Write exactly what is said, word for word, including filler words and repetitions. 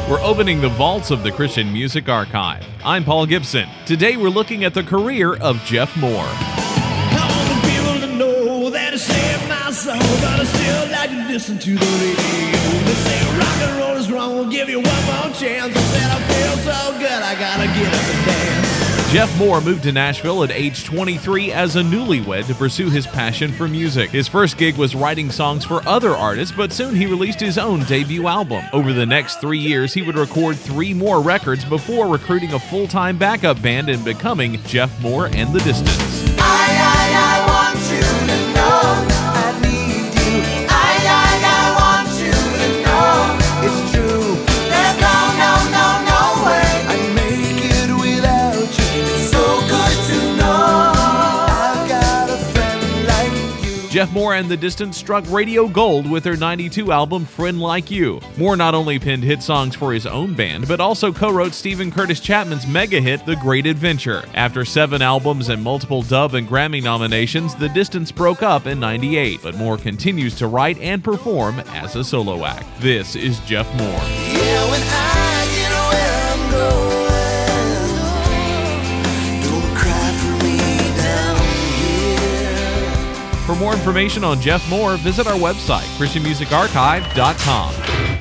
We're opening the vaults of the Christian Music Archive. I'm Paul Gibson. Today we're looking at the career of Jeff Moore. I want the people to know that I saved my soul, but I still like to listen to the radio. They say rock and roll is wrong, we'll give you one more chance. I said I feel so good, I gotta get up and dance. Jeff Moore moved to Nashville at age twenty-three as a newlywed to pursue his passion for music. His first gig was writing songs for other artists, but soon he released his own debut album. Over the next three years, he would record three more records before recruiting a full-time backup band and becoming Jeff Moore and the Distance. I, I, I want you to know I need you. I, I, I want you to know it's true. There's no, no, no, no way I'd make it without you. It's so good to know I've got a friend like you. Jeff Moore and the Distance struck radio gold with their ninety-two album Friend Like You. Moore not only penned hit songs for his own band, but also co-wrote Stephen Curtis Chapman's mega hit The Great Adventure. After seven albums and multiple Dove and Grammy nominations, the Distance broke up in ninety-eight, but Moore continues to write and perform as a solo act. This is Jeff Moore. Yeah, when I get where I'm going, don't cry for me down here. For more information on Jeff Moore, visit our website, christian music archive dot com.